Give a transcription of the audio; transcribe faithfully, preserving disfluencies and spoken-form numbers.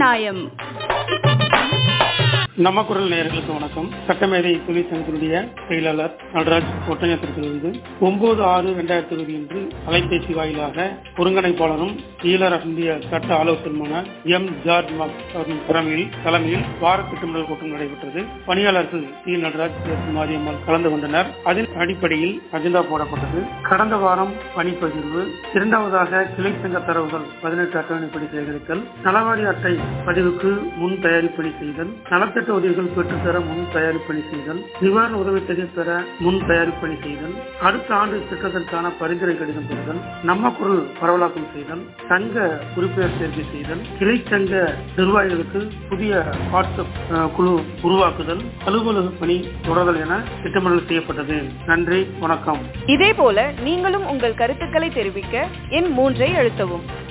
நியாயம். நம்ம குரல் நேயர்களுக்கு வணக்கம். சட்டமேதை தொழிற்சங்கத்தினுடைய செயலாளர் நடராஜ் ஒட்டஞ்சத்திலிருந்து ஒன்பது ஆறு இரண்டாயிரத்தி இருபது இன்று அலைபேசி வாயிலாக ஒருங்கிணைப்பாளரும் ஈழர் இந்திய சட்ட ஆலோசகருமான எம் ஜார்ஜ் அவர்களின் தலைமையில் தலைமையில் வார திட்டமிடல் கூட்டம் நடைபெற்றது. பணியாளர்கள் சி நடராஜ் மாரியம்மாள் கலந்து கொண்டனர். அதன் அடிப்படையில் அஜெண்டா போடப்பட்டது. கடந்த வாரம் பணிப்பகிர்வு, இரண்டாவதாக கிளை சங்க தரவுகள் பதினெட்டு அட்டவணைப்படி சேகரித்தல், நலவாரி அட்டை பதிவுக்கு முன் தயாரிப்பணி செய்தல், நலத்திட்ட உதவிகள் பெற்றுத்தர முன் தயாரிப்பணி செய்தல், நிவாரண உதவித்தொகை பெற முன் தயாரிப்பணி செய்தல், அடுத்த ஆண்டு திட்டத்திற்கான பரிந்துரை கடிதம் பெறுதல், நம்ம குரல் பரவலாக்கம் செய்தல், சங்க உறுப்பினர் சேர்க்கை செய்தல், கிளை சங்க நிர்வாகிகளுக்கு புதிய வாட்ஸ்அப் குழு உருவாக்குதல், அலுவலக பணி தொடர்தல் என திட்டமிடல் செய்யப்பட்டது. நன்றி, வணக்கம். இதே போல நீங்களும் உங்கள் கருத்துக்களை தெரிவிக்க எண் மூன்றை அழுத்தவும்.